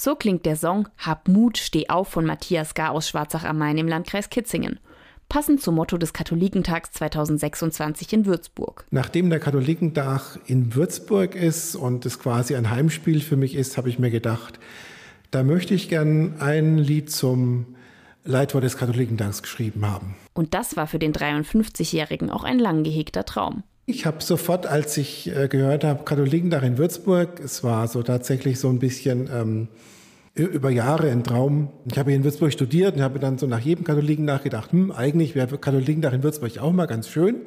So klingt der Song »Hab Mut, steh auf« von Matthias Gar aus Schwarzach am Main im Landkreis Kitzingen. Passend zum Motto des Katholikentags 2026 in Würzburg. Nachdem der Katholikentag in Würzburg ist und es quasi ein Heimspiel für mich ist, habe ich mir gedacht, da möchte ich gern ein Lied zum Leitwort des Katholikentags geschrieben haben. Und das war für den 53-Jährigen auch ein lang gehegter Traum. Ich habe sofort, als ich gehört habe, Katholikentag in Würzburg, es war so tatsächlich so ein bisschen über Jahre ein Traum. Ich habe hier in Würzburg studiert und habe dann so nach jedem Katholikentag gedacht, eigentlich wäre Katholikentag in Würzburg auch mal ganz schön.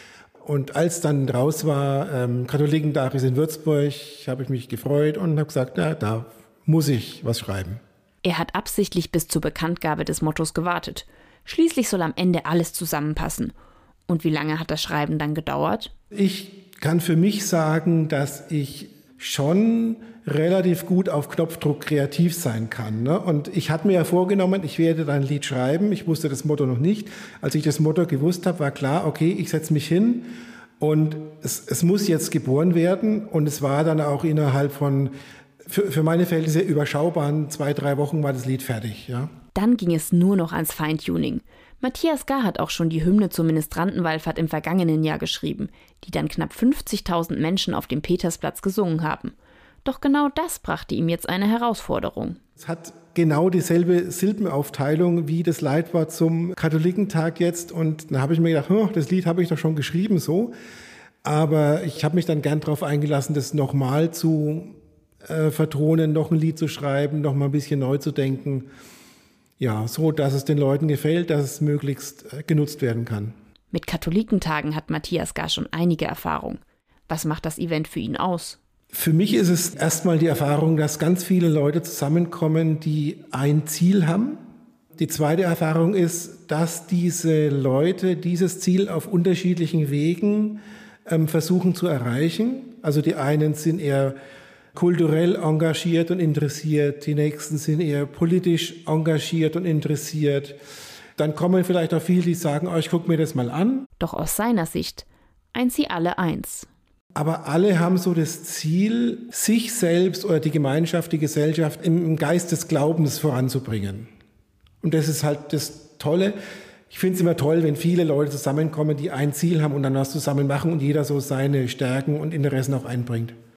Und als dann raus war, Katholikentag ist in Würzburg, habe ich mich gefreut und habe gesagt, na, da muss ich was schreiben. Er hat absichtlich bis zur Bekanntgabe des Mottos gewartet. Schließlich soll am Ende alles zusammenpassen. Und wie lange hat das Schreiben dann gedauert? Ich kann für mich sagen, dass ich schon relativ gut auf Knopfdruck kreativ sein kann. Ne? Und ich hatte mir ja vorgenommen, ich werde dann ein Lied schreiben. Ich wusste das Motto noch nicht. Als ich das Motto gewusst habe, war klar, okay, ich setze mich hin und es muss jetzt geboren werden. Und es war dann auch innerhalb von, für meine Verhältnisse überschaubaren 2-3 Wochen war das Lied fertig. Ja? Dann ging es nur noch ans Feintuning. Matthias Gar hat auch schon die Hymne zur Ministrantenwallfahrt im vergangenen Jahr geschrieben, die dann knapp 50.000 Menschen auf dem Petersplatz gesungen haben. Doch genau das brachte ihm jetzt eine Herausforderung. Es hat genau dieselbe Silbenaufteilung wie das Leitwort zum Katholikentag jetzt. Und da habe ich mir gedacht, das Lied habe ich doch schon geschrieben so. Aber ich habe mich dann gern darauf eingelassen, das nochmal zu vertonen, noch ein Lied zu schreiben, noch mal ein bisschen neu zu denken. Ja, so, dass es den Leuten gefällt, dass es möglichst genutzt werden kann. Mit Katholikentagen hat Matthias Gar schon einige Erfahrung. Was macht das Event für ihn aus? Für mich ist es erstmal die Erfahrung, dass ganz viele Leute zusammenkommen, die ein Ziel haben. Die zweite Erfahrung ist, dass diese Leute dieses Ziel auf unterschiedlichen Wegen versuchen zu erreichen. Also die einen sind eher kulturell engagiert und interessiert, die nächsten sind eher politisch engagiert und interessiert. Dann kommen vielleicht auch viele, die sagen, ich gucke mir das mal an. Doch aus seiner Sicht eint sie alle eins. Aber alle haben so das Ziel, sich selbst oder die Gemeinschaft, die Gesellschaft im Geist des Glaubens voranzubringen. Und das ist halt das Tolle. Ich finde es immer toll, wenn viele Leute zusammenkommen, die ein Ziel haben und dann was zusammen machen und jeder so seine Stärken und Interessen auch einbringt.